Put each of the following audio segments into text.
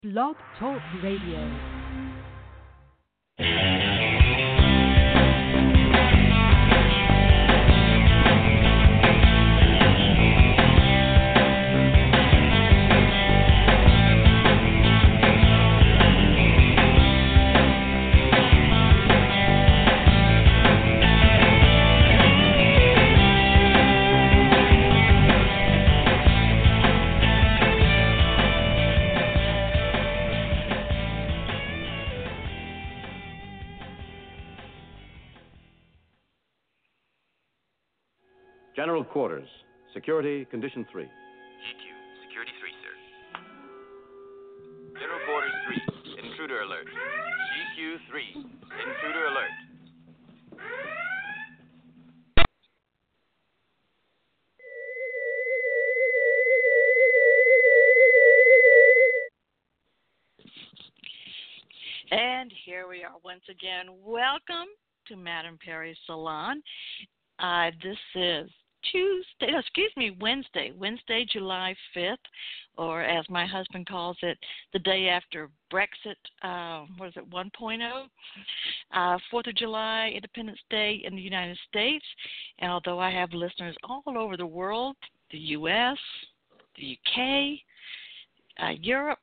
Blog Talk Radio. General Quarters. Security, Condition 3. GQ, Security 3, sir. General Quarters 3, Intruder Alert. GQ 3, Intruder Alert. And here we are once again. Welcome to Madame Perry's Salon. This is Wednesday, July 5th, or as my husband calls it, the day after Brexit, 1.0, 4th of July, Independence Day in the United States. And although I have listeners all over the world, the U.S., the UK, Europe,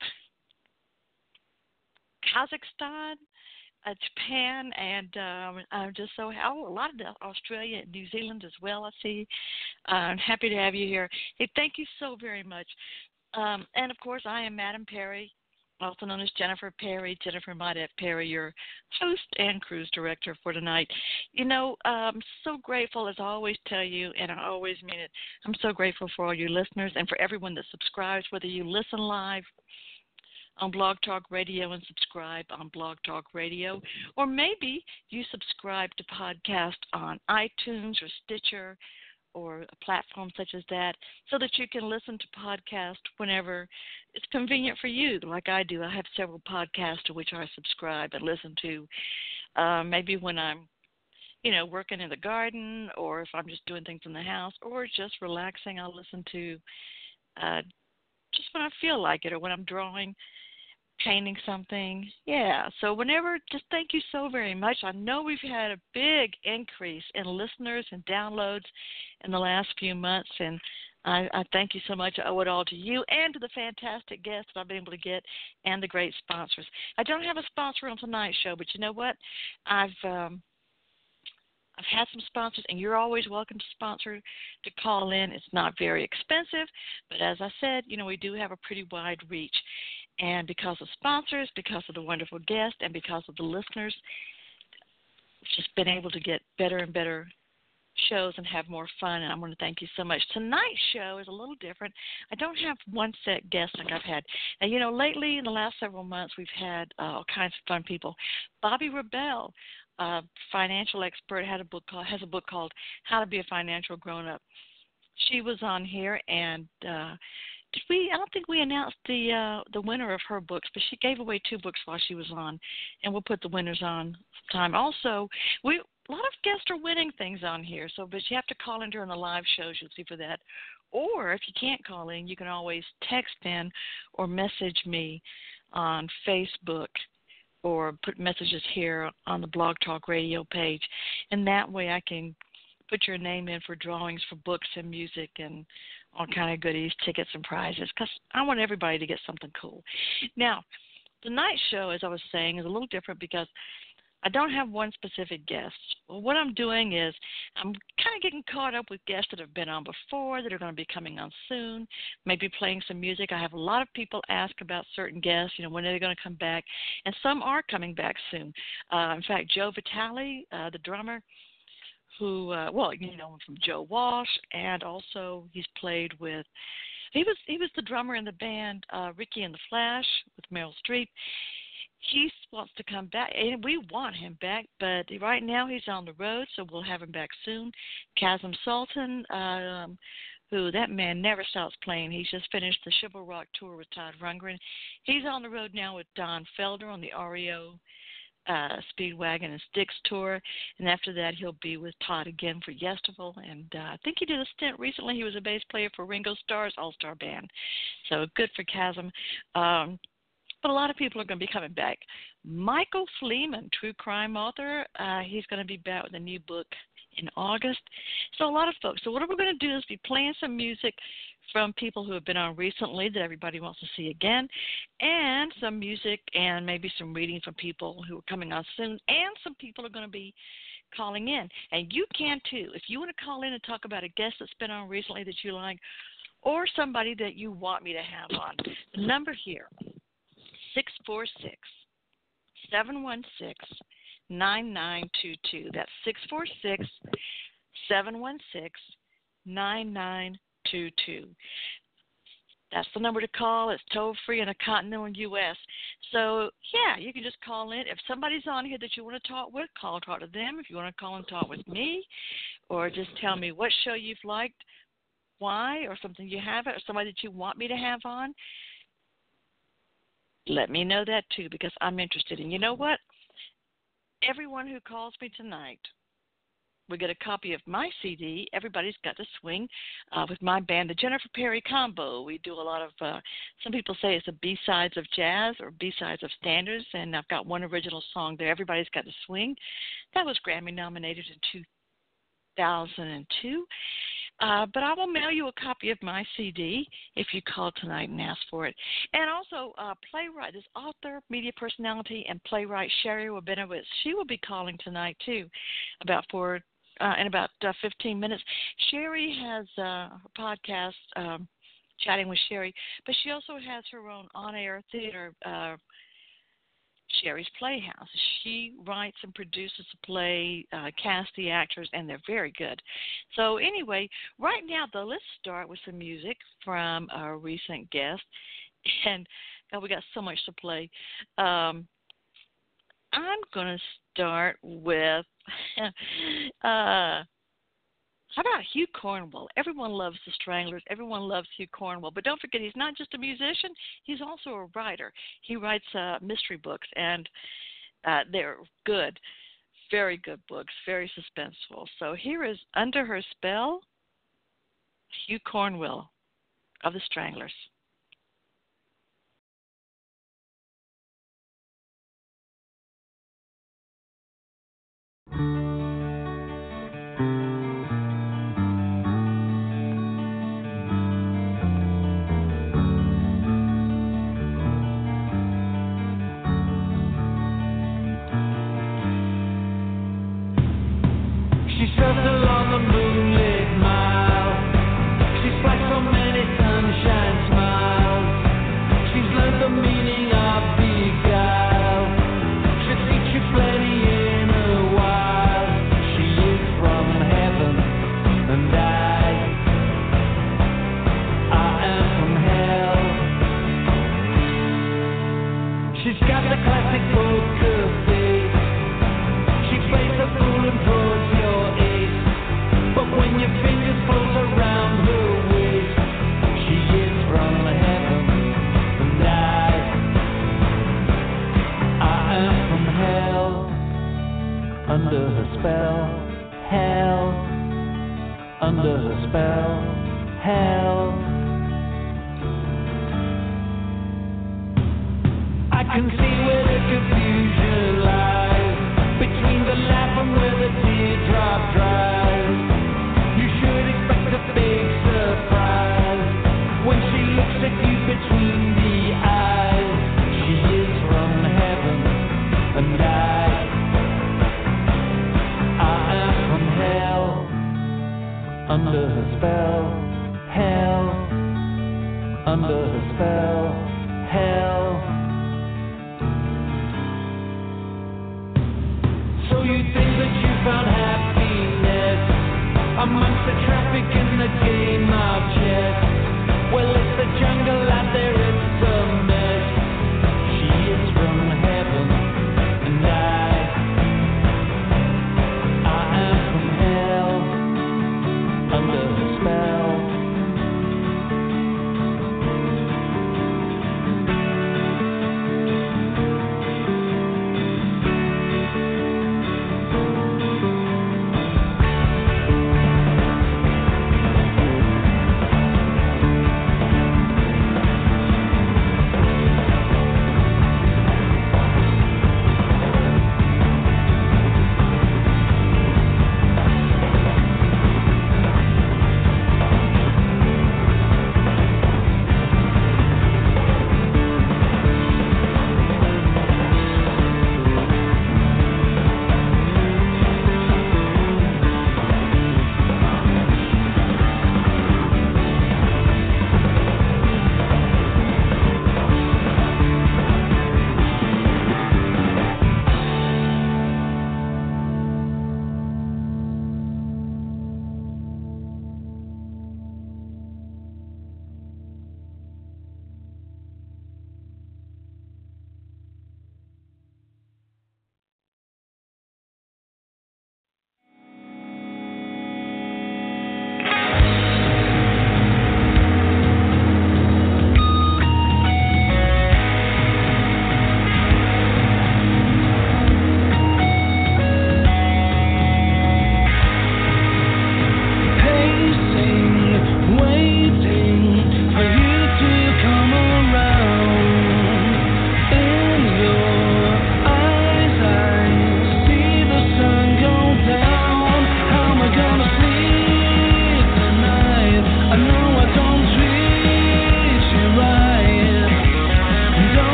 Kazakhstan, Japan, and I'm just a lot of Australia and New Zealand as well. I see. I'm happy to have you here. Hey, thank you so very much. And, of course, I am Madame Perry, also known as Jennifer Perry, Jennifer Maudette Perry, your host and cruise director for tonight. You know, I'm so grateful, as I always tell you, and I always mean it, I'm so grateful for all you listeners and for everyone that subscribes, whether you listen live on Blog Talk Radio and subscribe on Blog Talk Radio, or maybe you subscribe to podcast on iTunes or Stitcher or a platform such as that, so that you can listen to podcasts whenever it's convenient for you, like I do. I have several podcasts to which I subscribe and listen to, maybe when I'm working in the garden, or if I'm just doing things in the house, or just relaxing. I'll listen to just when I feel like it, or when I'm drawing, painting something. Yeah, so whenever, just thank you so very much. I know we've had a big increase in listeners and downloads in the last few months, and I thank you so much. I owe it all to you and to the fantastic guests that I've been able to get and the great sponsors. I don't have a sponsor on tonight's show, but you know what? I've had some sponsors, and you're always welcome to sponsor, to call in. It's not very expensive, but as I said, we do have a pretty wide reach. And because of sponsors, because of the wonderful guests, and because of the listeners, we've just been able to get better and better shows and have more fun, and I want to thank you so much. Tonight's show is a little different. I don't have one set guest like I've had. Now, lately, in the last several months, we've had all kinds of fun people. Bobbi Rebell, financial expert, has a book called How to Be a Financial Grown-Up. She was on here, and I don't think we announced the winner of her books, but she gave away 2 books while she was on, and we'll put the winners on sometime. Also, a lot of guests are winning things on here, but you have to call in during the live shows. You'll see for that. Or if you can't call in, you can always text in or message me on Facebook, or put messages here on the Blog Talk Radio page, and that way I can put your name in for drawings for books and music and all kind of goodies, tickets and prizes, because I want everybody to get something cool. Now, tonight's show, as I was saying, is a little different because I don't have one specific guest. Well, what I'm doing is I'm kind of getting caught up with guests that have been on before, that are going to be coming on soon, maybe playing some music. I have a lot of people ask about certain guests, when are they going to come back, and some are coming back soon. In fact, Joe Vitale, the drummer, who, from Joe Walsh, and also he's played with, he was the drummer in the band Ricky and the Flash with Meryl Streep. He wants to come back, and we want him back, but right now he's on the road, so we'll have him back soon. Kasim Sultan, who, that man never stops playing. He's just finished the Chivalry Rock tour with Todd Rundgren. He's on the road now with Don Felder on the REO Speedwagon and Styx tour, and after that he'll be with Todd again for Yestival, and I think he did a stint recently. He was a bass player for Ringo Starr's All-Star Band, so good for Kasim. but a lot of people are going to be coming back. Michael Fleeman, true crime author, he's going to be back with a new book in August. So a lot of folks. So what we're going to do is be playing some music from people who have been on recently that everybody wants to see again, and some music and maybe some reading from people who are coming on soon, and some people are going to be calling in. And you can too. If you want to call in and talk about a guest that's been on recently that you like, or somebody that you want me to have on, the number here, 646-716-9922. That's 646-716-9922. That's the number to call. It's toll-free in the continental U.S. So, yeah, you can just call in. If somebody's on here that you want to talk with, talk to them. If you want to call and talk with me, or just tell me what show you've liked, why, or something you haven't, or somebody that you want me to have on, let me know that too, because I'm interested. And you know what? Everyone who calls me tonight, we get a copy of my CD, Everybody's Got to Swing, with my band, the Jennifer Perry Combo. We do a lot of, some people say it's a B-sides of jazz or B-sides of standards, and I've got one original song there, Everybody's Got to Swing. That was Grammy nominated in 2002. But I will mail you a copy of my CD if you call tonight and ask for it. And also, playwright, this author, media personality, and playwright Sherry Rabinowitz, she will be calling tonight too, in about 15 minutes. Sherry has a podcast, Chatting with Sherry, but she also has her own on-air theater, Sherry's Playhouse. She writes and produces a play, casts the actors, and they're very good. So anyway, right now, though, let's start with some music from our recent guest. And God, we got so much to play. I'm going to start with how about Hugh Cornwell? Everyone loves the Stranglers. Everyone loves Hugh Cornwell. But don't forget, he's not just a musician. He's also a writer. He writes mystery books, and they're good, very good books, very suspenseful. So here is Under Her Spell, Hugh Cornwell of the Stranglers.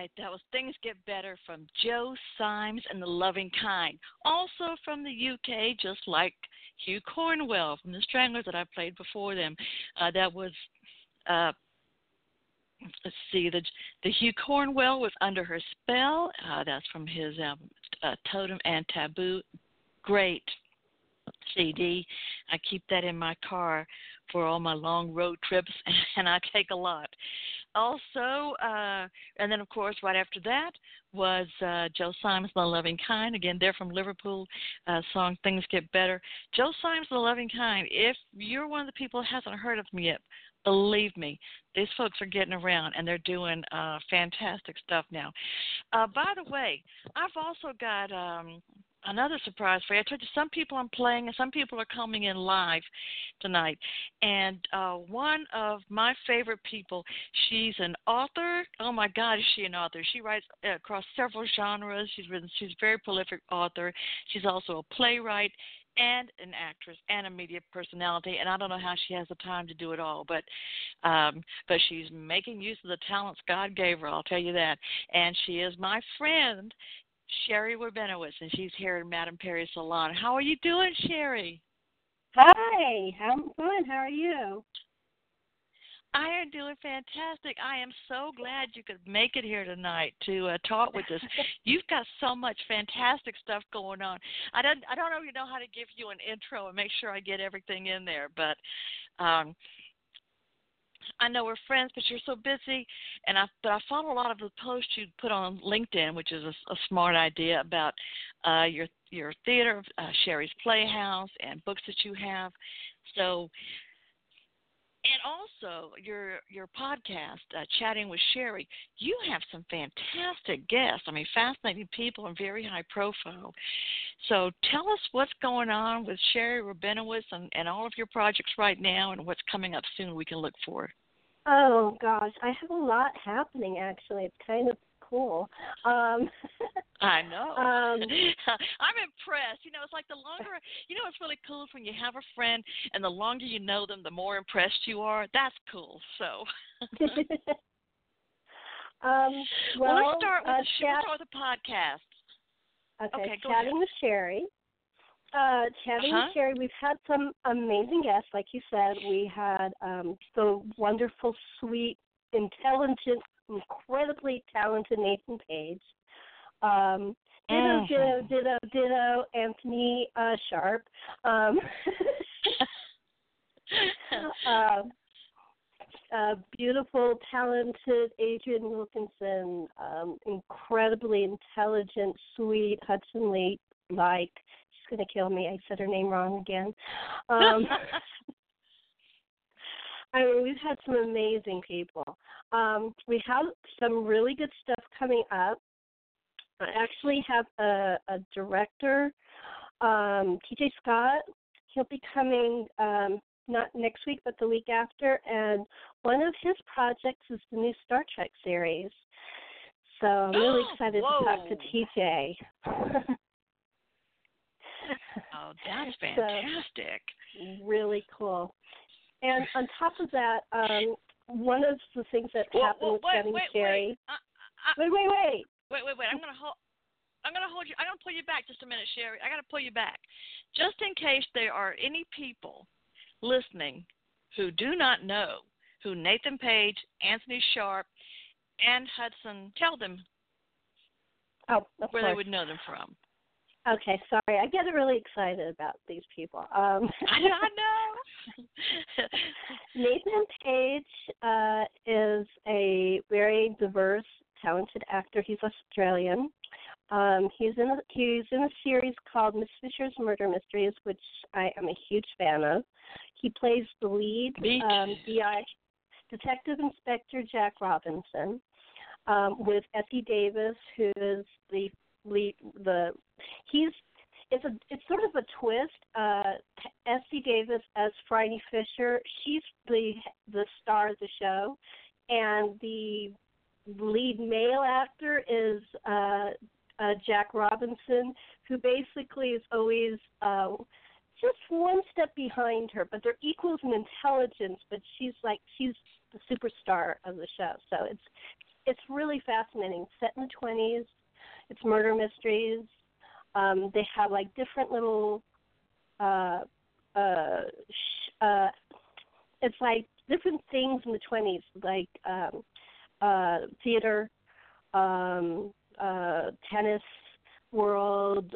right, that was Things Get Better from Joe Symes and the Loving Kind. Also from the UK, just like Hugh Cornwell from the Stranglers that I played before them. That was, let's see, the Hugh Cornwell was Under Her Spell. That's from his album Totem and Taboo. Great CD. I keep that in my car for all my long road trips, and I take a lot. Also, and then, of course, right after that was Joe Symes, The Loving Kind. Again, they're from Liverpool, song Things Get Better. Joe Symes, The Loving Kind, if you're one of the people who hasn't heard of them yet, believe me, these folks are getting around, and they're doing fantastic stuff now. By the way, I've also got another surprise for you. I told you some people I'm playing and some people are coming in live tonight. And one of my favorite people, she's an author. Oh, my God, is she an author? She writes across several genres. She's a very prolific author. She's also a playwright and an actress and a media personality, and I don't know how she has the time to do it all, but she's making use of the talents God gave her, I'll tell you that. And she is my friend, Sherry Rabinowitz, and she's here in Madame Perry's salon. How are you doing, Sherry? Hi, I'm fine. How are you? I am doing fantastic. I am so glad you could make it here tonight to talk with us. You've got so much fantastic stuff going on. I don't even know how to give you an intro and make sure I get everything in there, but I know we're friends, but you're so busy, but I follow a lot of the posts you put on LinkedIn, which is a smart idea about your theater, Sherry's Playhouse, and books that you have. So, and also your podcast, Chatting with Sherry. You have some fantastic guests. I mean, fascinating people and very high profile. So tell us what's going on with Sherry Rabinowitz and all of your projects right now and what's coming up soon we can look for. Oh, gosh, I have a lot happening, actually. It's kind of cool. I know. I'm impressed. You know, it's like the longer, it's really cool when you have a friend and the longer you know them, the more impressed you are. That's cool. So. Well, let's start with the podcast. Okay, go Chatting ahead. with Sherry. Chatting with Sherry, we've had some amazing guests, like you said. We had the wonderful, sweet, intelligent, incredibly talented Nathan Page. Ditto, Anthony Sharp. Beautiful, talented Adrienne Wilkinson, incredibly intelligent, sweet Hudson Lee-like. She's going to kill me. I said her name wrong again. I mean, we've had some amazing people. We have some really good stuff coming up. I actually have a director, TJ Scott. He'll be coming not next week, but the week after. And one of his projects is the new Star Trek series. So I'm really excited to talk to TJ. Oh, that's fantastic. So, really cool. And on top of that, one of the things that happened with Chatting with Sherry. Wait. I'm gonna hold you. I'm gonna pull you back just a minute, Sherry. I gotta pull you back, just in case there are any people listening who do not know who Nathan Page, Anthony Sharp, and Hudson. Tell them where they would know them from. Okay, sorry. I get really excited about these people. I know. Nathan Page is a very diverse, talented actor. He's Australian. He's in a series called Miss Fisher's Murder Mysteries, which I am a huge fan of. He plays the lead DI, Detective Inspector Jack Robinson, with Essie Davis, who is the lead. It's sort of a twist. Essie Davis as Friday Fisher. She's the star of the show, and the lead male actor is Jack Robinson, who basically is always just one step behind her, but they're equals in intelligence. But she's the superstar of the show, so it's it's really fascinating. Set in the 20s, it's murder mysteries. They have like different little, it's like different things in the 20s, like theater, tennis world,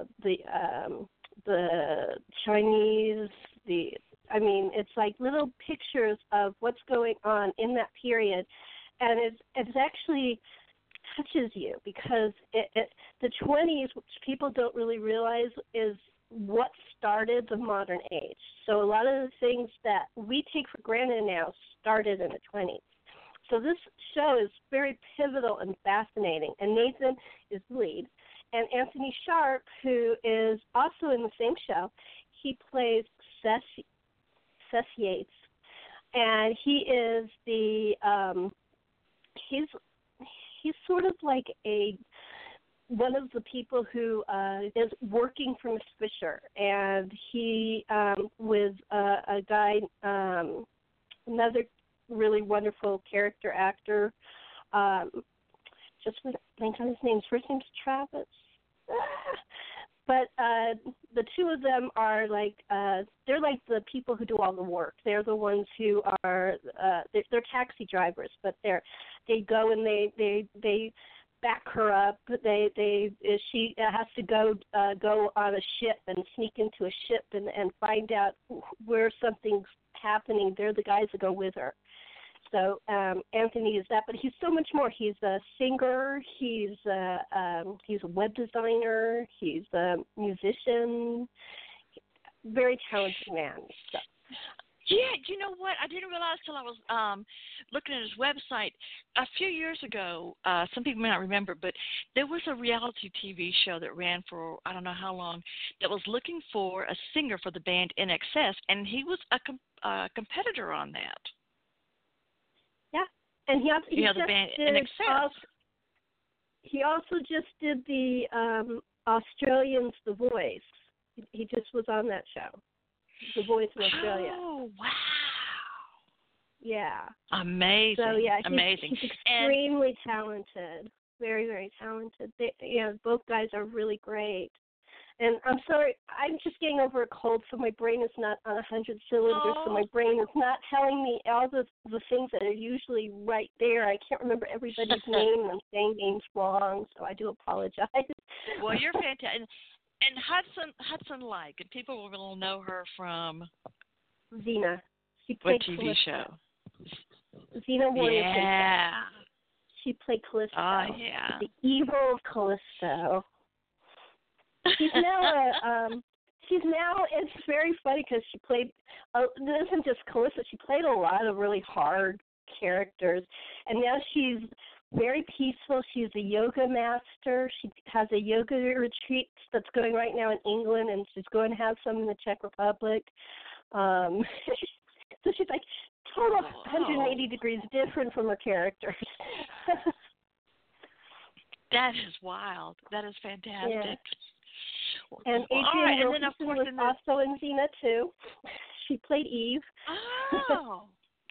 the Chinese, it's like little pictures of what's going on in that period, and it's actually touches you because the 20s, which people don't really realize, is what started the modern age. So a lot of the things that we take for granted now started in the 20s. So this show is very pivotal and fascinating, and Nathan is the lead. And Anthony Sharp, who is also in the same show, he plays Seth Yates, and he is he's sort of like one of the people who is working for Miss Fisher, and he with a guy, another really wonderful character actor. Just blank on his name. His first name's Travis. But the two of them are like they're like the people who do all the work. They're the ones who are they're taxi drivers, but they go and they back her up. She has to go on a ship and sneak into a ship and find out where something's happening. They're the guys that go with her. So Anthony is that, but he's so much more. He's a singer. He's a web designer. He's a musician. Very talented man. So. Yeah, you know what? I didn't realize till I was looking at his website. A few years ago, some people may not remember, but there was a reality TV show that ran for I don't know how long that was looking for a singer for the band INXS, and he was a competitor on that. Yeah, and he the band INXS. He also just did the Australians' The Voice. He just was on that show. The Voice in Australia. Oh, wow. Yeah. Amazing. So, yeah, amazing. He's extremely talented. Very, very talented. Both guys are really great. And I'm sorry, I'm just getting over a cold, so my brain is not on 100 cylinders, so my brain is not telling me all the things that are usually right there. I can't remember everybody's name, and I'm saying names wrong, so I do apologize. Well, you're fantastic. And Hudson Like, and people will know her from Xena. She what played TV Callisto. show? Xena Warrior Princess. Yeah. She played Callisto. Oh, yeah. The evil of Callisto. She's now it's very funny because she played, it isn't just Callisto, she played a lot of really hard characters, and now she's very peaceful. She's a yoga master. She has a yoga retreat that's going right now in England, and she's going to have some in the Czech Republic. So she's like total 180 degrees different from her characters. That is wild. That is fantastic. Yeah. And Adrienne Wilkinson was also in Xena too. She played Eve. Oh.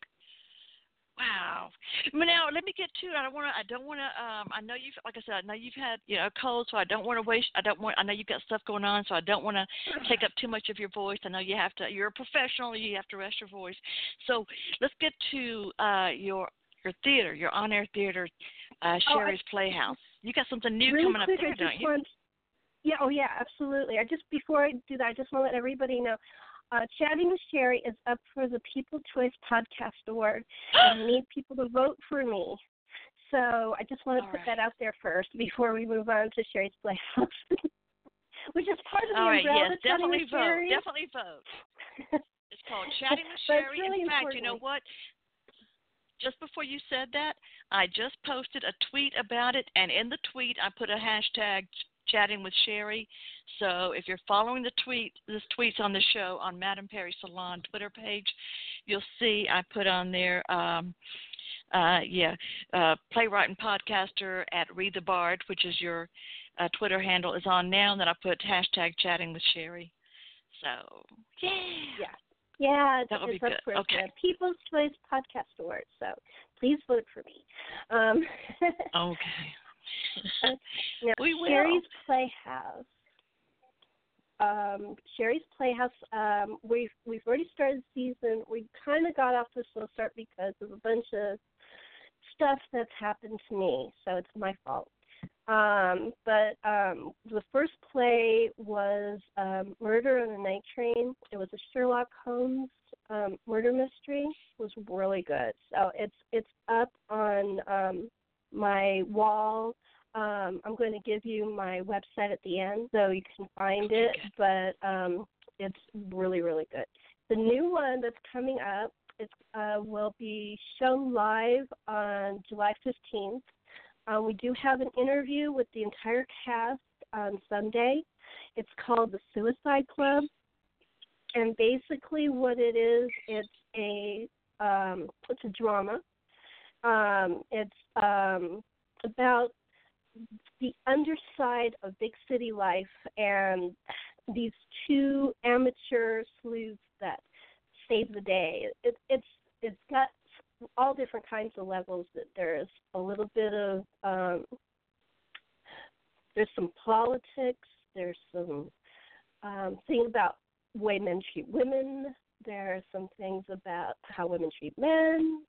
Wow. Now let me get to it. I don't want to. I know you've, like I said, I know you've had a cold, so I don't want to waste. I know you've got stuff going on, so I don't want to take up too much of your voice. I know you have to. You're a professional. You have to rest your voice. So let's get to your theater, your on-air theater, Sherry's Playhouse. You got something new really coming quick, up there, don't you? Yeah, absolutely. Before I do that, I just want to let everybody know, Chatting with Sherry is up for the People's Choice Podcast Award, and I need people to vote for me. So I just want to put that out there first before we move on to Sherry's Playhouse, which is part of the umbrella. Yes, definitely vote. Sherry. Definitely vote. It's called Chatting with Sherry. Really in fact, important. you know what? Just before you said that, I just posted a tweet about it, and in the tweet I put a hashtag Chatting with Sherry. So if you're following this tweet's on the show on Madame Perry Salon Twitter page, you'll see I put on there, playwright and podcaster at Read the Bard, which is your Twitter handle, is on now, and then I put hashtag Chatting with Sherry. So, yeah. Yeah, That would be it's up good. for Okay. the People's Choice Podcast Award, so please vote for me. Okay. Now, We will. Sherry's Playhouse. Sherry's Playhouse. We've already started the season. We kind of got off to a slow start because of a bunch of stuff that's happened to me, so it's my fault. But the first play was Murder on the Night Train. It was a Sherlock Holmes murder mystery. It was really good. So it's up on my wall. I'm going to give you my website at the end so you can find it, but it's really, really good. The new one that's coming up will be shown live on July 15th. We do have an interview with the entire cast on Sunday. It's called The Suicide Club. And basically what it is, it's a drama. It's about the underside of big city life and these two amateur sleuths that save the day. It's got all different kinds of levels. That there's a little bit of there's some politics. There's some thing about way men treat women. There are some things about how women treat men.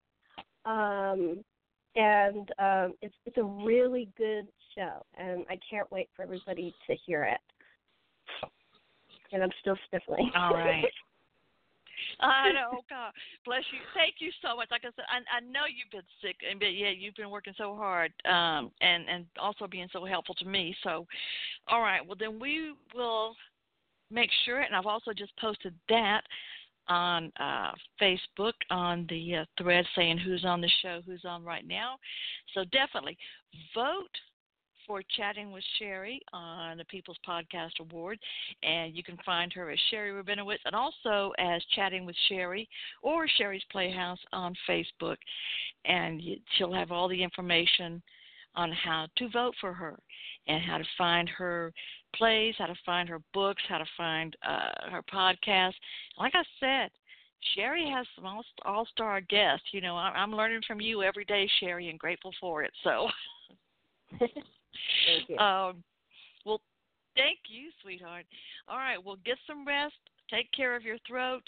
And it's a really good show, and I can't wait for everybody to hear it. And I'm still sniffling. All right. I know, God bless you. Thank you so much. Like I said, I know you've been sick, but yeah, you've been working so hard, and also being so helpful to me. So, all right. Well, then we will make sure, and I've also just posted that on Facebook on the thread saying who's on the show, who's on right now. So definitely vote for Chatting with Sherry on the People's Podcast Award, and you can find her as Sherry Rabinowitz and also as Chatting with Sherry or Sherry's Playhouse on Facebook, and she'll have all the information on how to vote for her and how to find her plays, how to find her books, how to find her podcast. Like I said, Sherry has some all-star guests. You know, I'm learning from you every day, Sherry, and grateful for it. So, Thank you. Well, thank you, sweetheart. All right, well, get some rest, take care of your throat,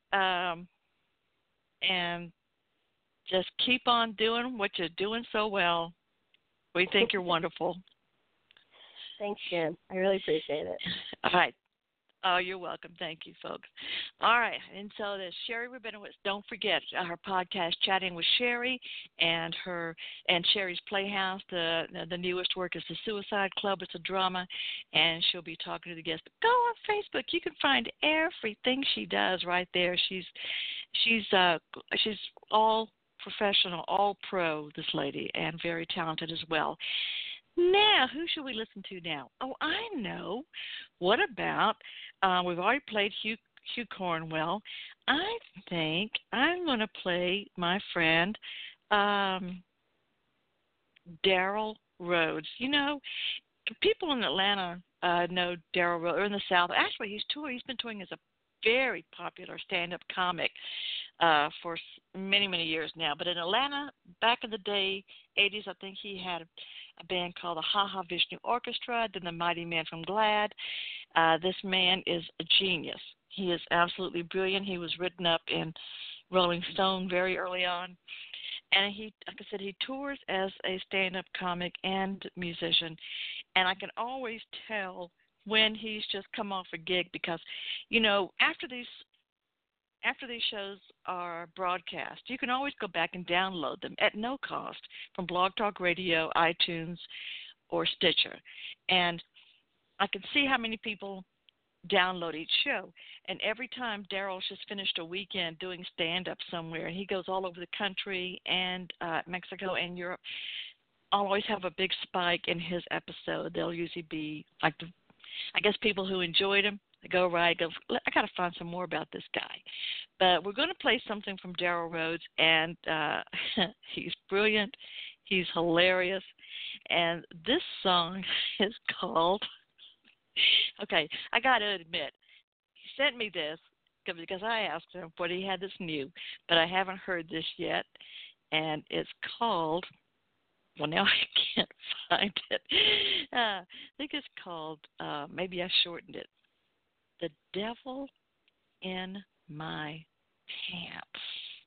and just keep on doing what you're doing so well. We think you're wonderful. Thanks, Jen. I really appreciate it. All right. Oh, you're welcome. Thank you, folks. All right. And so there's Sherry Rabinowitz. Don't forget her podcast, Chatting with Sherry, and Sherry's Playhouse. The newest work is The Suicide Club. It's a drama, and she'll be talking to the guests. Go on Facebook. You can find everything she does right there. She's all professional, all pro, this lady, and very talented as well. Now, who should we listen to now? Oh, I know. What about, we've already played Hugh Cornwell. I think I'm going to play my friend Daryl Rhodes. You know, people in Atlanta know Daryl Rhodes, or in the South. Actually, he's been touring as a very popular stand-up comic for many, many years now. But in Atlanta, back in the day, 80s, I think he had a band called the Ha Ha Vishnu Orchestra, then the Mighty Man from Glad. This man is a genius. He is absolutely brilliant. He was written up in Rolling Stone very early on. And he, like I said, he tours as a stand-up comic and musician. And I can always tell when he's just come off a gig because, you know, after these shows are broadcast, you can always go back and download them at no cost from Blog Talk Radio, iTunes, or Stitcher. And I can see how many people download each show. And every time Daryl's just finished a weekend doing stand-up somewhere, and he goes all over the country and Mexico and Europe, I'll always have a big spike in his episode. They'll usually be like I guess people who enjoyed him, they go right, I got to find some more about this guy. But we're going to play something from Daryl Rhodes, and he's brilliant. He's hilarious. And this song is called, okay, I got to admit, he sent me this, him because I asked him what he had that's new, but I haven't heard this yet, and it's called. Well, now I can't find it. I think it's called. Maybe I shortened it. The Devil in My Pants.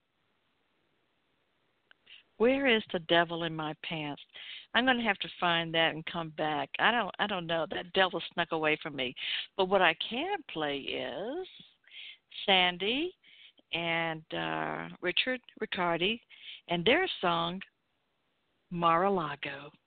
Where is the devil in my pants? I'm going to have to find that and come back. I don't know. That devil snuck away from me. But what I can play is Sandy and Richard Riccardi and their song Mar-a-Lago.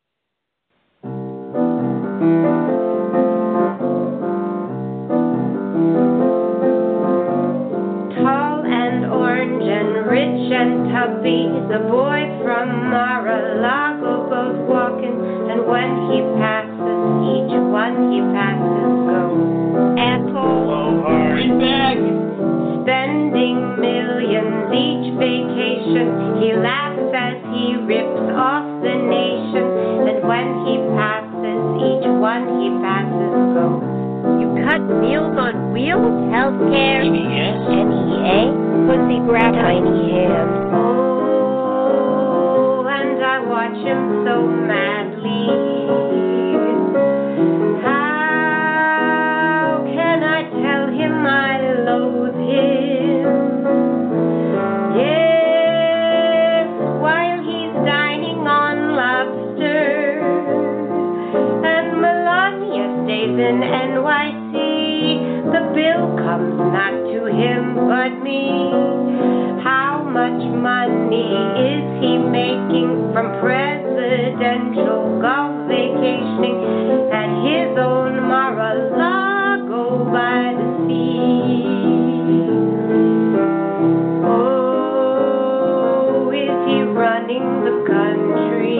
Tall and orange and rich and tubby, the boy from Mar-a-Lago goes walking, and when he passes, each one he passes goes. Asshole, back. Spending millions each vacation, he laughs as he rips off the nation, and when he passes, each one he passes goes. You cut Meals on Wheels, healthcare, NEA, pussy grab, tiny hands. Oh, and I watch him so madly. How can I tell him I loathe him? Yes, while he's dining on lobster, and Melania stays in NYC, the bill comes not to him but me. How much money is he making from presidential golf vacationing at his own Mar-a-Lago by the sea? Oh, is he running the country?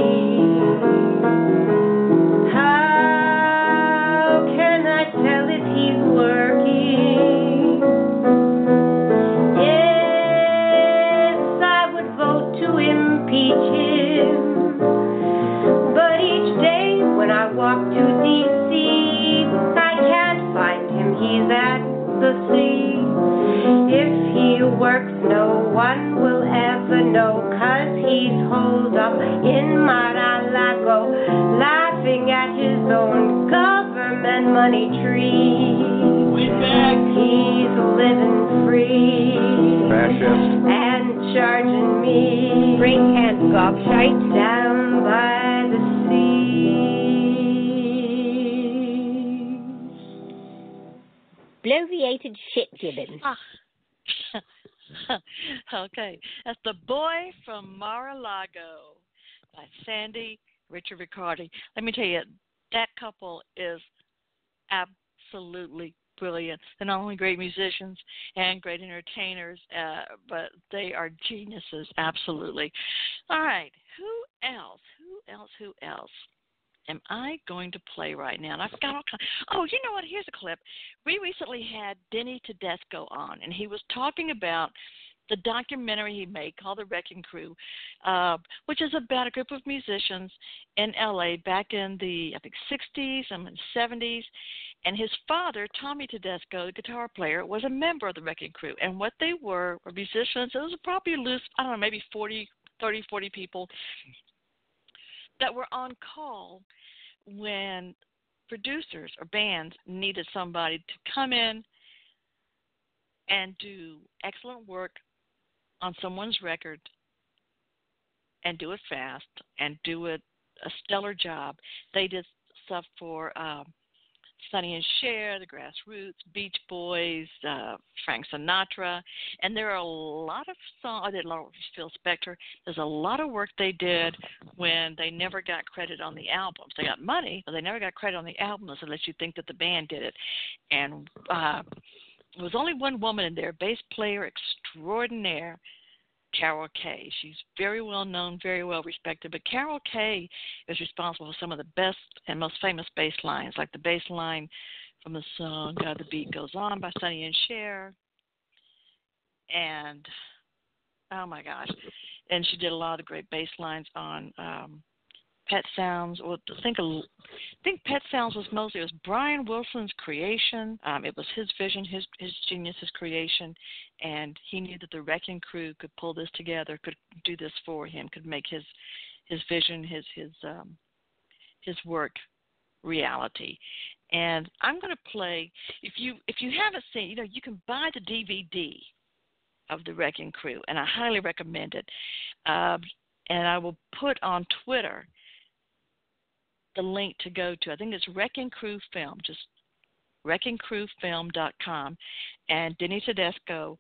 How can I tell if he's working? Yes, I would vote to impeach him. But each day when I walk to D.C., I can't find him, he's at the sea. If he works, no one will ever know, 'cause he's holed up in Mar-a-Lago, laughing at his own government money tree. He's living free and charging me Drink and golf shite. down by the sea. Bloviated shit gibbon. Okay, that's The Boy from Mar-a-Lago by Sandy Richard Riccardi. Let me tell you, that couple is absolutely brilliant. They're not only great musicians and great entertainers, but they are geniuses, absolutely. All right, who else am I going to play right now? And I've got all kinds. Oh, you know what? Here's a clip. We recently had Denny Tedesco on, and he was talking about the documentary he made called The Wrecking Crew, which is about a group of musicians in L.A. back in the, I think, 60s and 70s. And his father, Tommy Tedesco, the guitar player, was a member of The Wrecking Crew. And what they were musicians. It was probably loose, I don't know, maybe 40 people that were on call when producers or bands needed somebody to come in and do excellent work on someone's record and do it fast and do it a stellar job. They did stuff for Sonny and Cher, the Grassroots, Beach Boys, Frank Sinatra, and there are a lot of songs. I did a lot with Phil Spector. There's a lot of work they did when they never got credit on the albums. They got money, but they never got credit on the albums unless you think that the band did it. And there was only one woman in there, bass player extraordinaire, Carol Kaye. She's very well known, very well respected, but Carol Kaye is responsible for some of the best and most famous bass lines, like the bass line from the song The Beat Goes On by Sonny and Cher. And, oh my gosh, and she did a lot of great bass lines on Pet Sounds. Well, I think Pet Sounds was mostly, it was Brian Wilson's creation. It was his vision, his genius, his creation, and he knew that the Wrecking Crew could pull this together, could do this for him, could make his vision, his work reality. And I'm going to play. If you haven't seen, you can buy the DVD of the Wrecking Crew, and I highly recommend it. And I will put on Twitter the link to go to. I think it's Wrecking Crew Film, just wreckingcrewfilm.com. And Denny Tedesco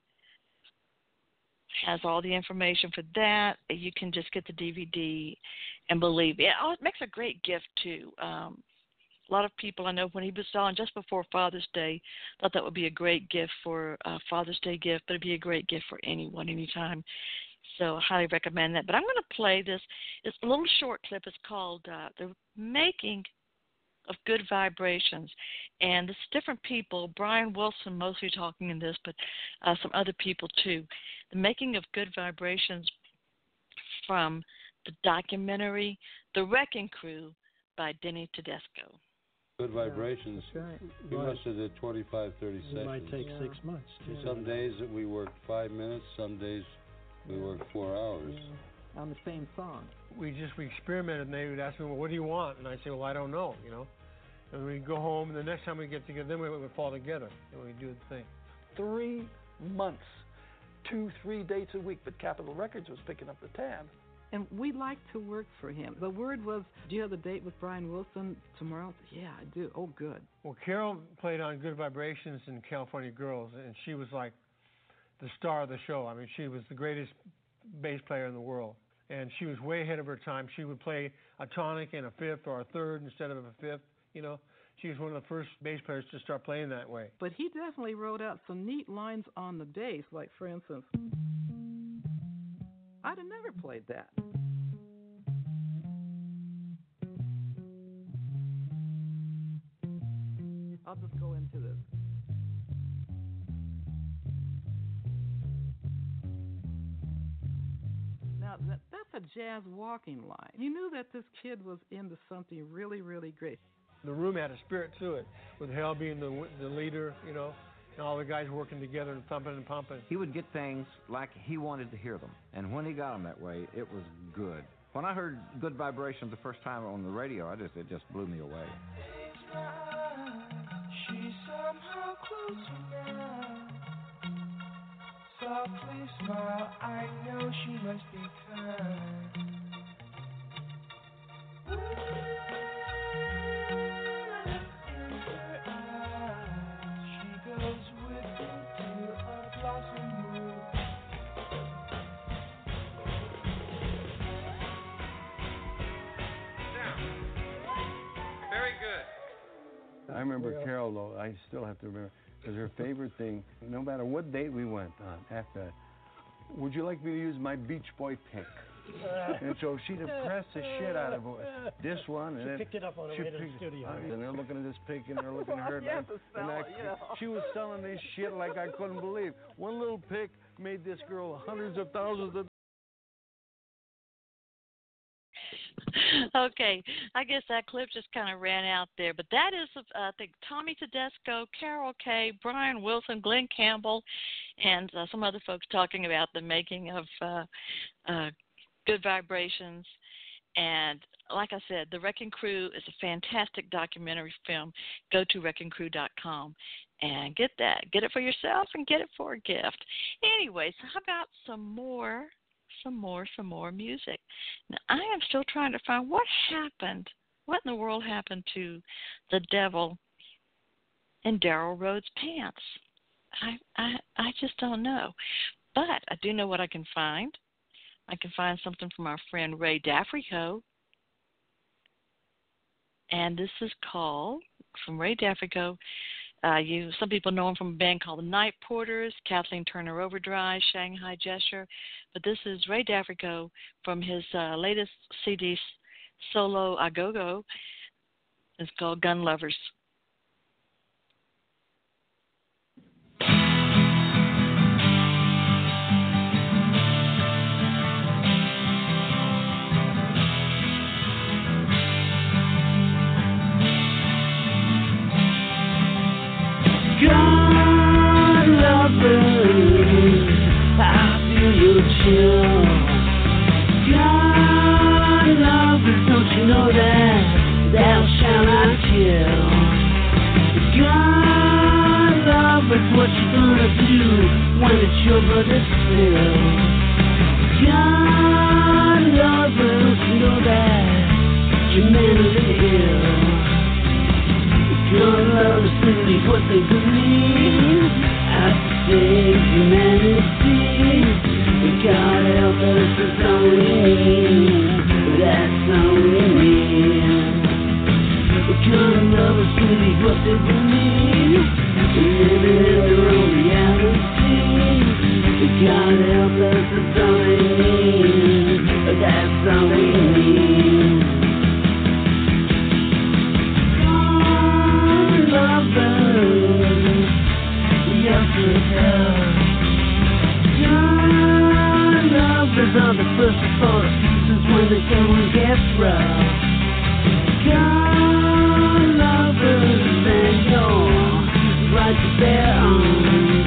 has all the information for that. You can just get the DVD and believe it. Oh, it makes a great gift, too. A lot of people I know, when he was on just before Father's Day, thought that would be a great gift for a Father's Day gift, but it'd be a great gift for anyone, anytime. So I highly recommend that. But I'm going to play this. It's a little short clip. It's called The Making of Good Vibrations. And it's different people. Brian Wilson mostly talking in this, but some other people too. The Making of Good Vibrations from the documentary The Wrecking Crew by Denny Tedesco. Good Vibrations. That's right. We must have did 25, 30 sessions. It might take 6 months. Some days that we worked 5 minutes, some days we worked 4 hours. On the same song. We experimented, and they would ask me, well, what do you want? And I'd say, well, I don't know, And we'd go home, and the next time we get together, then we would fall together, and we'd do the thing. 3 months, 2-3 dates a week, but Capitol Records was picking up the tab. And we like to work for him. The word was, do you have a date with Brian Wilson tomorrow? Yeah, I do. Oh, good. Well, Carol played on Good Vibrations and California Girls, and she was like the star of the show. I mean, she was the greatest bass player in the world. And she was way ahead of her time. She would play a tonic and a fifth or a third instead of a fifth, She was one of the first bass players to start playing that way. But he definitely wrote out some neat lines on the bass, like, for instance, I'd have never played that. I'll just go into this. Now, that's a jazz walking line. You knew that this kid was into something really, really great. The room had a spirit to it, with Hal being the leader, and all the guys working together and thumping and pumping. He would get things like he wanted to hear them, and when he got them that way, it was good. When I heard Good Vibrations the first time on the radio, it just blew me away. She's somehow closer now. Softly smile, I know she must be kind. I remember Carol, though, I still have to remember, because her favorite thing, no matter what date we went on after that, would you like me to use my Beach Boy pick? And so she'd have pressed the shit out of this one. And she picked it up on her way to the studio. And they're looking at this pick, and they're looking at her. She was selling this shit like I couldn't believe. One little pick made this girl hundreds of thousands of. Okay, I guess that clip just kind of ran out there. But that is, I think, Tommy Tedesco, Carol Kay, Brian Wilson, Glenn Campbell, and some other folks talking about the making of Good Vibrations. And like I said, The Wrecking Crew is a fantastic documentary film. Go to wreckingcrew.com and get that. Get it for yourself and get it for a gift. Anyway, so how about some more music. Now, I am still trying to find what happened. What in the world happened to the devil in Daryl Rhodes' pants? I just don't know. But I do know what I can find. I can find something from our friend Ray Dafrico. And this is called, from Ray Dafrico, some people know him from a band called the Night Porters, Kathleen Turner Overdrive, Shanghai Gesture, but this is Ray Dafrico from his latest CD, Solo Agogo. It's called Gun Lovers. when it's your brother still. God lovers know that you're mentally ill. God lovers believe what they believe. I save humanity. God help us, that's all we need. That's all we need. God lovers believe what they believe. Living in their own reality. God help us, that's all we need. That's all we need. God lovers, yes it does. God lovers are the first to fall to pieces when the going gets rough. God lovers, and you're right to bear arms.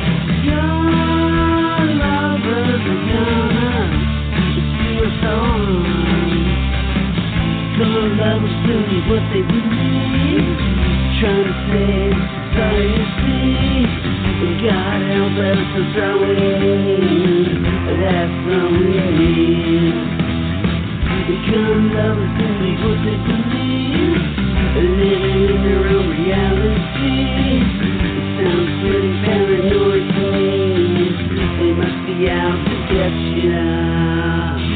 God lovers are gonna see us on. God lovers believe what they believe. Trying to save society. God help us, that's all we need. That's all we need. God lovers believe what they believe. Living in their own reality. It sounds pretty paranoid to me. They must be out to get you.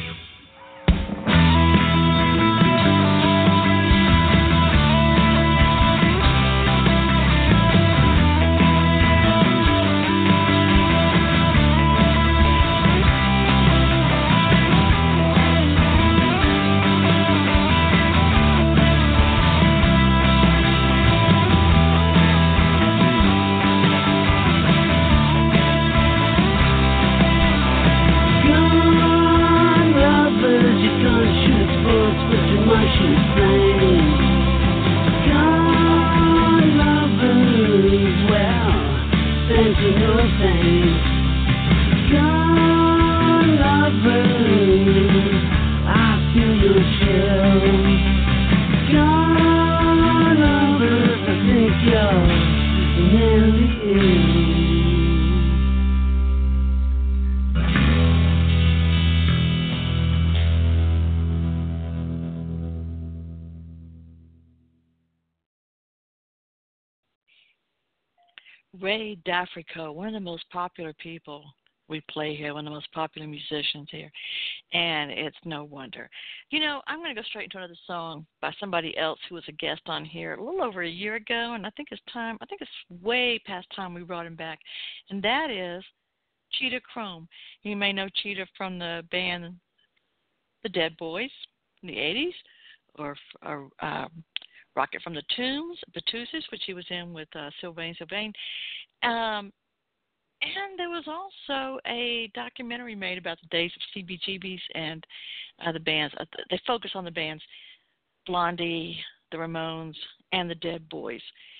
Ray D'Africo, one of the most popular people we play here, one of the most popular musicians here, and it's no wonder. You know, I'm going to go straight into another song by somebody else who was a guest on here a little over a year ago, and I think it's way past time we brought him back, and that is Cheetah Chrome. You may know Cheetah from the band The Dead Boys in the 80s, or Rocket from the Tombs, Batusis, which he was in with Sylvain. And there was also a documentary made about the days of CBGBs and the bands. They focus on the bands Blondie, the Ramones, and the Dead Boys.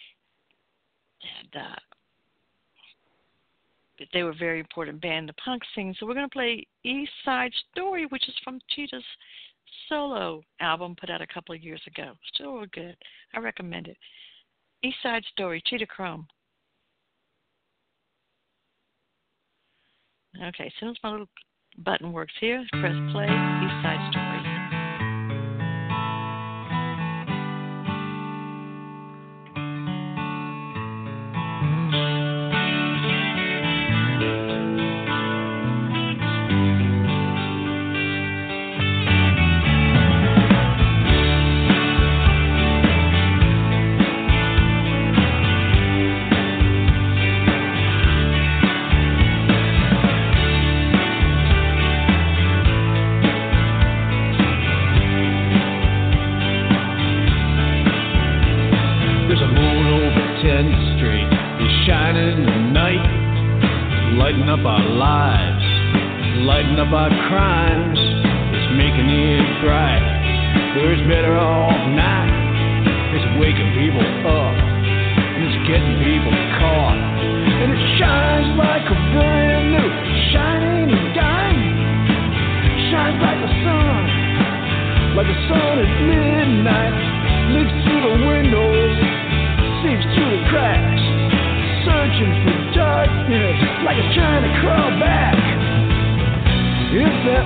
And they were a very important band in the punk scene. So we're going to play East Side Story, which is from Cheetah's solo album put out a couple of years ago. Still real good. I recommend it. East Side Story, Cheetah Chrome. Okay, as soon as my little button works here, press play, East Side Story. Lighting up our lives, lighting up our crimes, it's making it bright. There's better all night, it's waking people up, and it's getting people caught. And it shines like a brand new, shining and dying. Shines like the sun at midnight. Leaks through the windows, seeps through the cracks, searching for darkness like a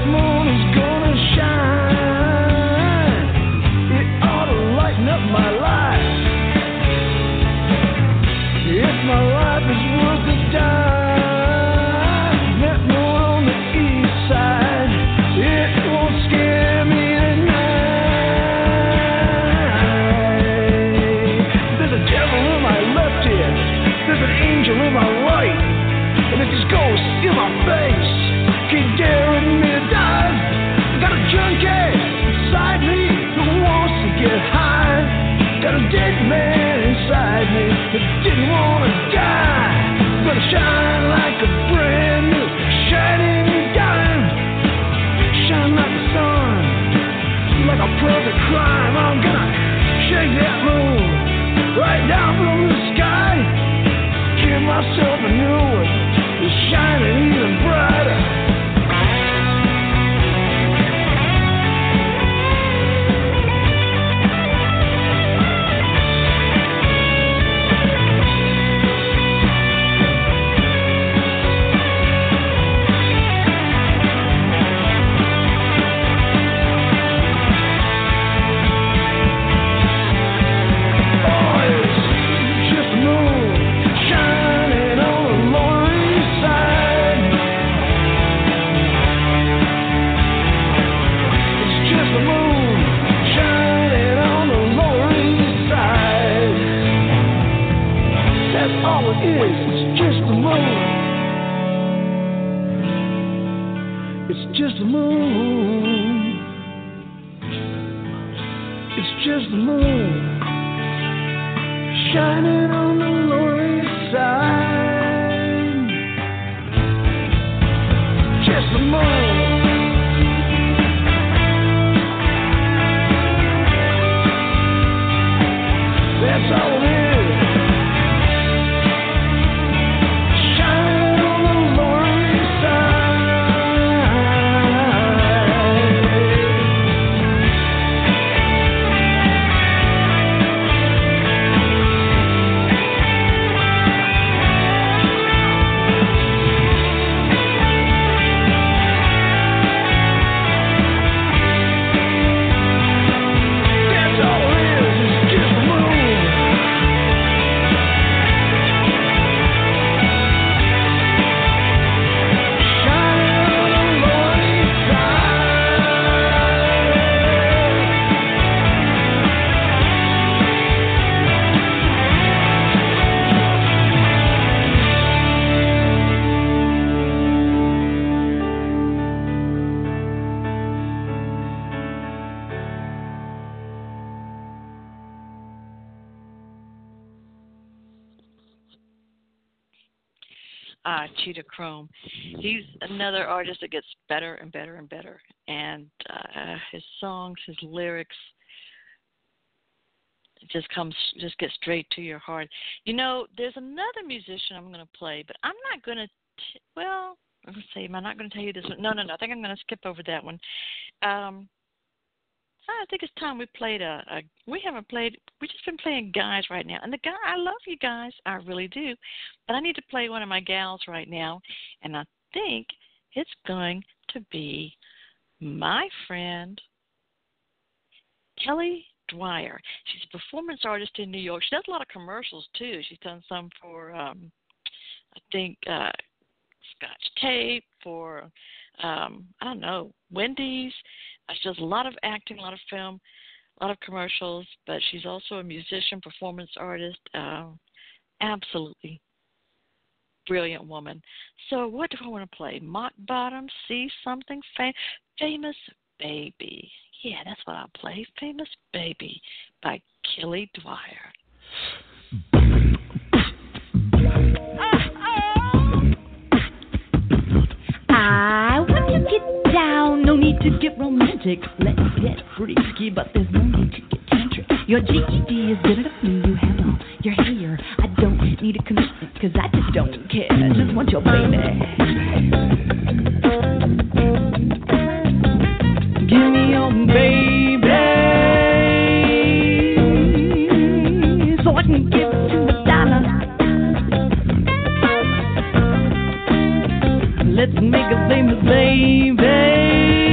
moon is gonna shine. It ought to lighten up my life. If my life is worth a dime, that moon on the east side, it won't scare me tonight. There's a devil in my left ear, there's an angel in my right, and it's this ghost in my face, keep daring me to dive. Got a junkie inside me who wants to get high. Got a dead man inside me that didn't want to die. Gonna shine like a brand new shining dime. Shine like the sun, like a perfect crime. I'm gonna shake that moon right down from the sky. Give myself a new one, it's shining even brighter. It's just the moon. It's just the moon shining on the Lower East Side. Just the moon. That's all it is. Cheetah Chrome. He's another artist that gets better and better and better. And his songs, his lyrics, just get straight to your heart. You know, there's another musician I'm going to play, but I'm not going to, I'm going to say, am I not going to tell you this one? No. I think I'm going to skip over that one. I think it's time we played we've just been playing guys right now. And the guy, I love you guys, I really do. But I need to play one of my gals right now. And I think it's going to be my friend, Kelly Dwyer. She's a performance artist in New York. She does a lot of commercials, too. She's done some for, I think, Scotch Tape, for, I don't know, Wendy's. She does a lot of acting, a lot of film, a lot of commercials, but she's also a musician, performance artist, absolutely brilliant woman. So what do I want to play? Mock Bottom, See Something, Famous Baby. Yeah, that's what I'll play, Famous Baby by Kelly Dwyer. I want to get down, no need to get romantic. Let's get freaky, but there's no need to get tantric. Your GED is good enough when you have all your hair. I don't need a commitment, cause I just don't care. I just want your baby. Give me your baby, so I can give it to $1. Let's make a famous baby.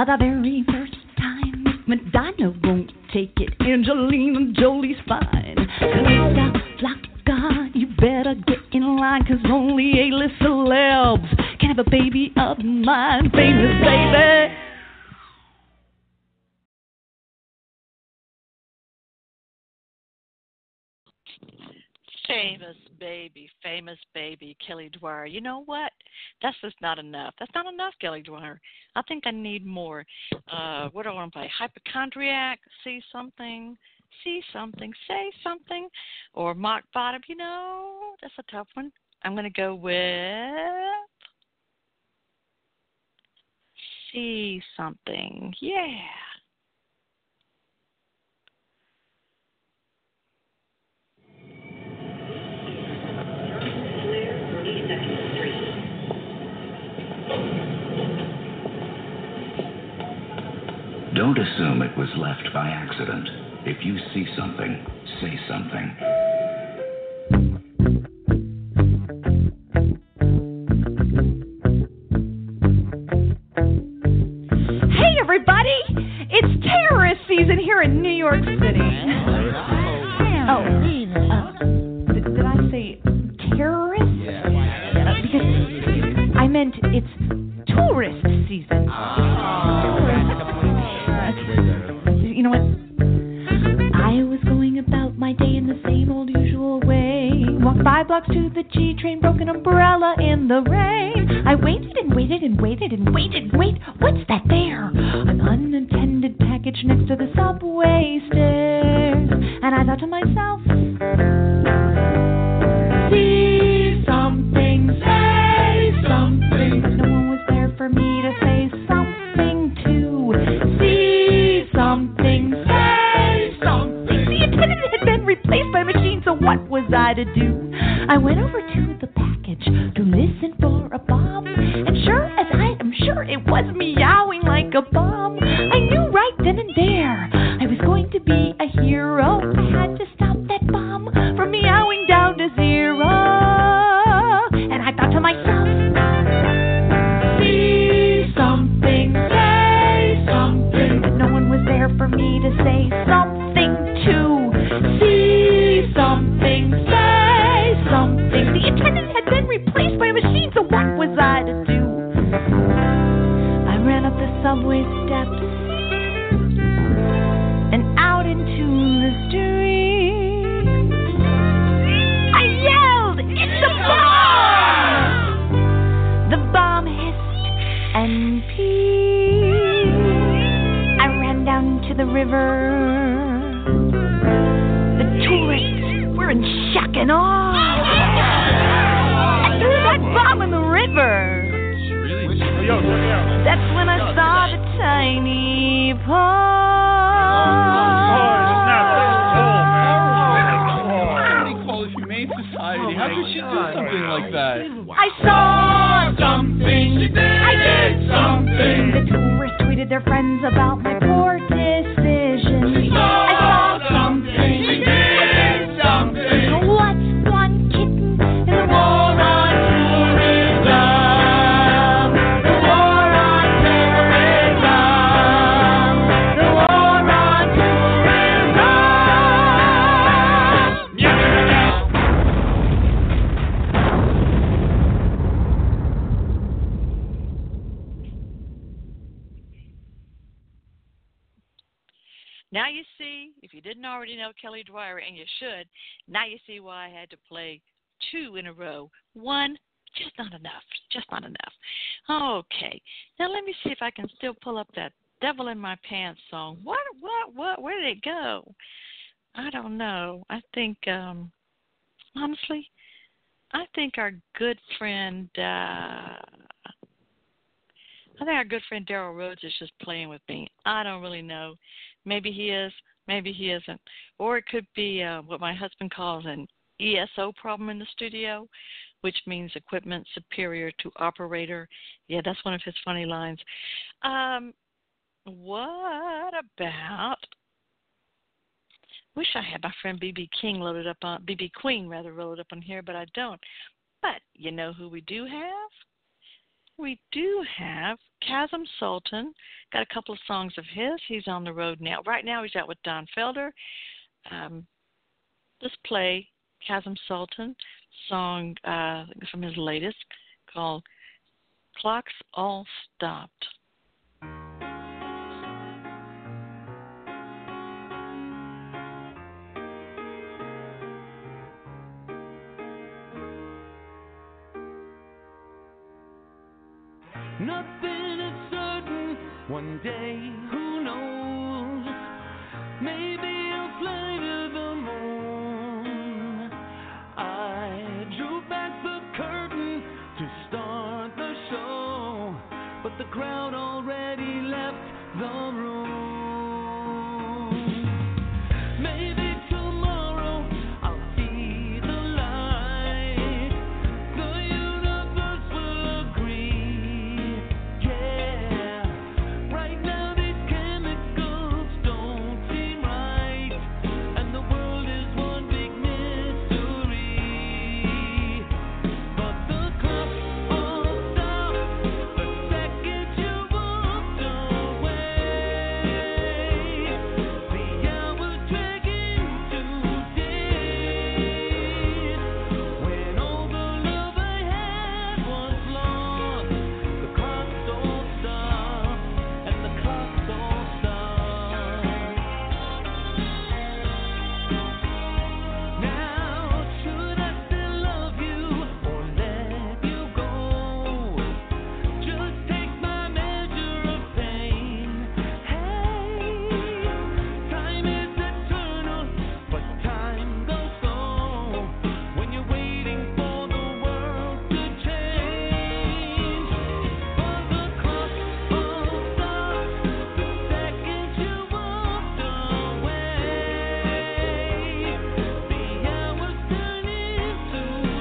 For the very first time, if Madonna won't take it, Angelina Jolie's fine. Calista Flocka, you better get in line, 'cause only A-list celebs can have a baby of mine. Famous baby. Famous baby, Kelly Dwyer. You know what? That's just not enough. That's not enough, Kelly Dwyer. I think I need more. What do I want to play? Hypochondriac, see something, say something, or Mock Bottom. You know, that's a tough one. I'm going to go with see something. Yeah. Don't assume it was left by accident. If you see something, say something. Hey, everybody! It's terrorist season here in New York City. Did I say terrorist? Because I meant it's tourist season. You know what? I was going about my day in the same old usual way. Walked 5 blocks to the G train, broke an umbrella in the rain. I waited and waited and waited and waited. Wait, what's that there? An unattended package next to the subway stairs. And I thought to myself, see something, say something. But no one was there for me to say something to. See something, say something. The attendant had been replaced by a machine, so what was I to do? I went over to the package to listen for a bomb, and sure as I am sure it was meowing like a bomb. I knew right then and there I was going to be a hero. I had to stop that bomb from meowing down to 0. And I thought to myself, see something, say something. But no one was there for me to say something to. See something, say something. The attendant had been replaced by a machine, so what was I to do? I ran up the subway steps and out into the street. I yelled, "It's the bomb!" The bomb hissed and peed. I ran down to the river. The tourists were in shock and awe. I threw that bomb in the river. That's when I saw the tiny Humane Society. How could she do something like that? I saw something. I did something. The tourists tweeted their friends about my poor decision. I saw something. I did something. What's one kitten in the war on tourism? The war on terrorism. The war on tourism. Yeah. Now you see, if you didn't already know Kelly Dwyer, and you should, now you see why I had to play 2 in a row. 1, just not enough. Just not enough. Okay. Now let me see if I can still pull up that Devil in My Pants song. What? Where did it go? I don't know. I think, honestly, I think our good friend, Daryl Rhodes is just playing with me. I don't really know. Maybe he is, maybe he isn't. Or it could be what my husband calls an ESO problem in the studio, which means equipment superior to operator. Yeah, that's one of his funny lines. What about, wish I had my friend BB Queen loaded up on here, but I don't. But you know who we do have? we do have Chasm Sultan. Got a couple of songs of his. He's on the road now. Right now he's out with Don Felder. Let's play Chasm Sultan song from his latest called Clocks All Stopped. Nothing is certain. One day, who knows? Maybe I'll fly to the moon. I drew back the curtain to start the show, but the crowd already left the room. Maybe tomorrow I'll see the light. The universe will agree. Yeah, right now these chemicals don't seem right, and the world is one big mystery. But the clock all stopped the second you walked away. The hours drag into days. When all the love I had was lost, the clocks all stopped, and the clocks all stopped. Now, should I still love you or let you go? Just take my measure of pain. Hey, time is eternal, but time goes slow when you're waiting for the world to change. But the clock all stopped the second you walked away. The hours turn into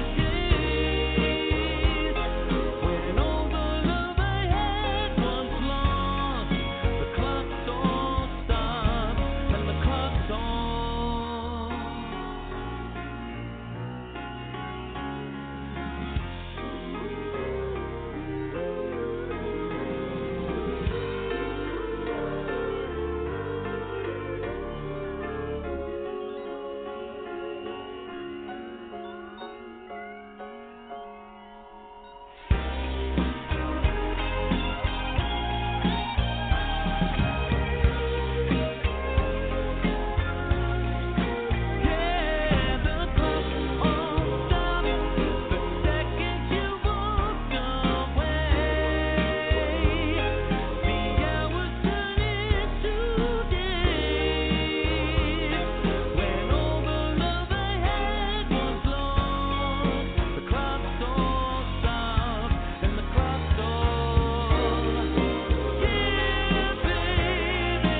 days. When all the love I had was lost, the clocks all stopped, and the clocks all. Yeah, the clocks all stopped the second you walked away. The hours turn into days. When all the love I had was lost, the clocks all stopped, and the clocks all. Yeah, baby.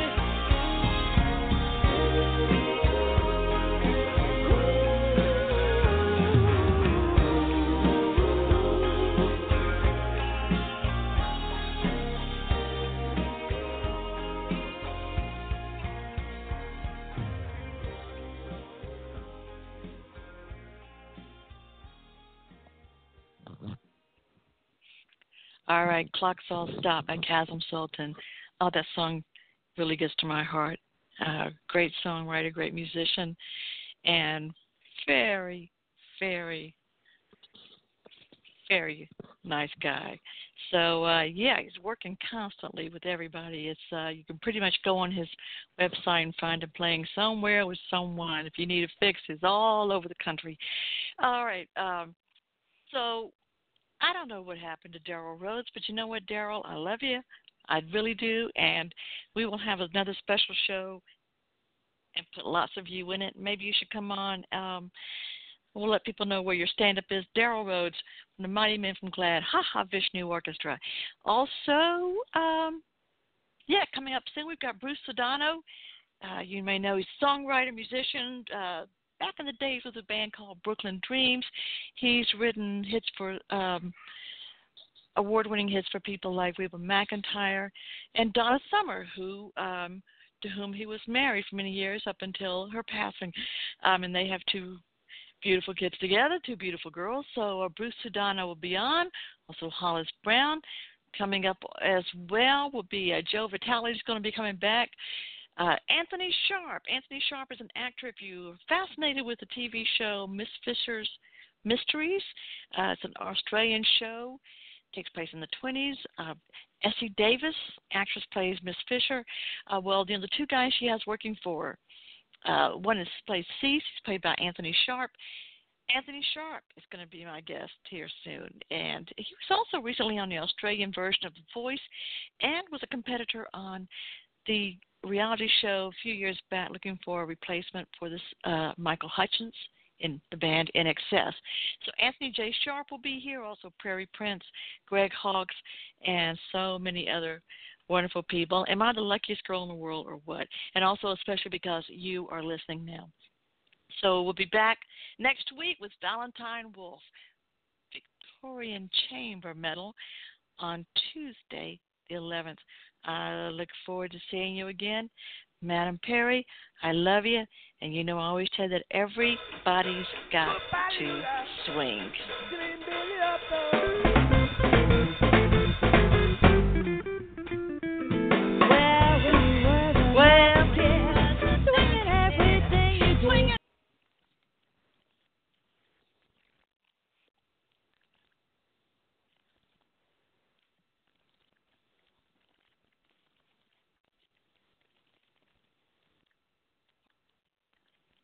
All right, Clocks All Stop by Chasm Sultan. Oh, that song really gets to my heart. Great songwriter, great musician, and very, very, very nice guy. So, yeah, he's working constantly with everybody. It's you can pretty much go on his website and find him playing somewhere with someone. If you need a fix, he's all over the country. All right, so I don't know what happened to Daryl Rhodes, but you know what, Daryl? I love you. I really do. And we will have another special show and put lots of you in it. Maybe you should come on. We'll let people know where your stand-up is. Daryl Rhodes from the Mighty Men from Glad, Ha Ha Vishnu Orchestra. Also, yeah, coming up soon, we've got Bruce Sedano. You may know he's a songwriter, musician. Back in the days with a band called Brooklyn Dreams, he's written hits for award-winning hits for people like Reba McEntire and Donna Summer, who to whom he was married for many years up until her passing. And they have two beautiful kids together, two beautiful girls. So Bruce Sudano will be on, also Hollis Brown. Coming up as well will be Joe Vitale is going to be coming back. Anthony Sharp. Anthony Sharp is an actor. If you're fascinated with the TV show Miss Fisher's Mysteries, it's an Australian show. It takes place in the 20s. Essie Davis, actress, plays Miss Fisher. The two guys she has working for her, one plays Cease. He's played by Anthony Sharp. Anthony Sharp is going to be my guest here soon. And he was also recently on the Australian version of The Voice and was a competitor on the reality show a few years back looking for a replacement for this Michael Hutchence in the band INXS. So Anthony J. Sharp will be here, also Prairie Prince, Greg Hawkes, and so many other wonderful people. Am I the luckiest girl in the world or what? And also especially because you are listening now. So we'll be back next week with Valentine Wolf, Victorian Chamber Medal, on Tuesday, the 11th. I look forward to seeing you again. Madam Perry, I love you. And you know I always tell that everybody's got to swing.